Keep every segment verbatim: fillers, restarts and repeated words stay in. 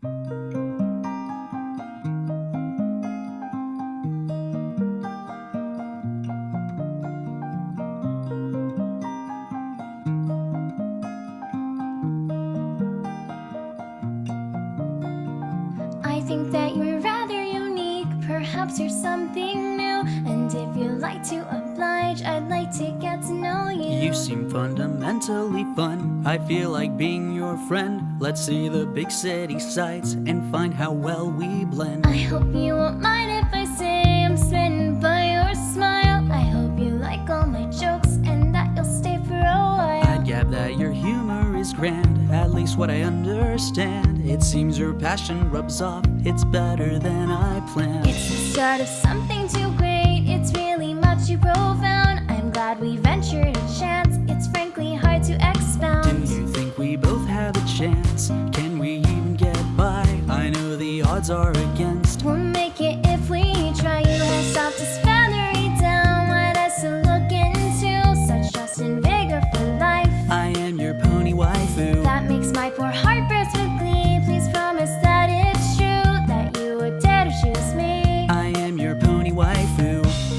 I think that you're rather unique, perhaps you're something new. And if you like to oblige, I'd like to get to know you. You seem fundamentally fun, I feel like being your friend. Let's see the big city sights and find how well we blend. I hope you won't mind if I say I'm smitten by your smile. I hope you like all my jokes and that you'll stay for a while. I'd gab that your humor is grand, at least what I understand. It seems your passion rubs off, it's better than I planned. It's the start of something too great, it's really much too profound. I'm glad we ventured a chance, it's frankly hard to expound. Do you think we both have a chance? Can we even get by? I know the odds are against. We'll make it if we try. You have softest feathery down, what else to look into? Such trust and vigor for life. I am your pony waifu. That makes my poor heart burst with glee. Please promise that it's true, that you would dare to choose me. I am your pony waifu.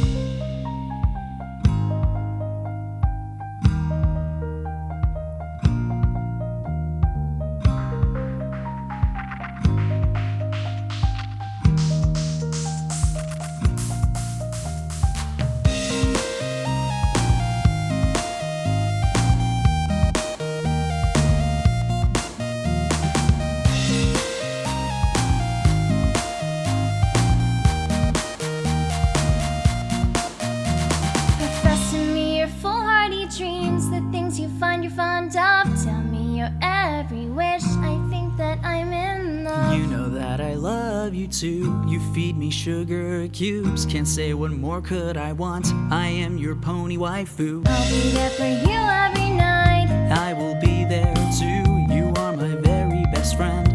Profess to me your foolhardy dreams, the things you find you're fond of. Tell me your every wish, I think that I'm in love. You know that I love you too. You feed me sugar cubes. Can't say what more could I want. I am your pony waifu. I'll be there for you every night. I will be there too. You are my very best friend.